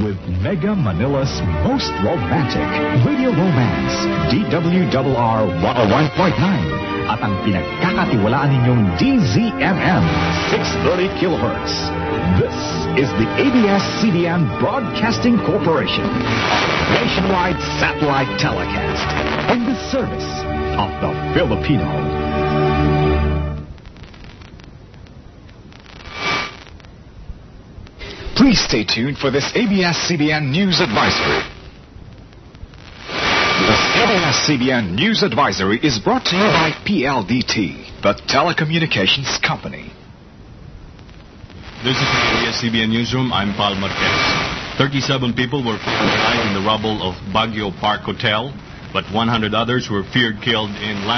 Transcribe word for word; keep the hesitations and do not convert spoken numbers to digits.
with Mega Manila's most romantic radio romance, D W R R one oh one point nine, at ang pinagkakatiwalaan ninyong D Z M M six thirty kilohertz. This is the A B S C B N Broadcasting Corporation, nationwide satellite telecast in the service of the Filipino. Please stay tuned for this A B S C B N News Advisory. This A B S C B N News Advisory is brought to you by P L D T, the telecommunications company. This is the A B S C B N Newsroom. I'm Paul Marquez. thirty-seven people were found alive in the rubble of Baguio Park Hotel, but one hundred others were feared killed in land.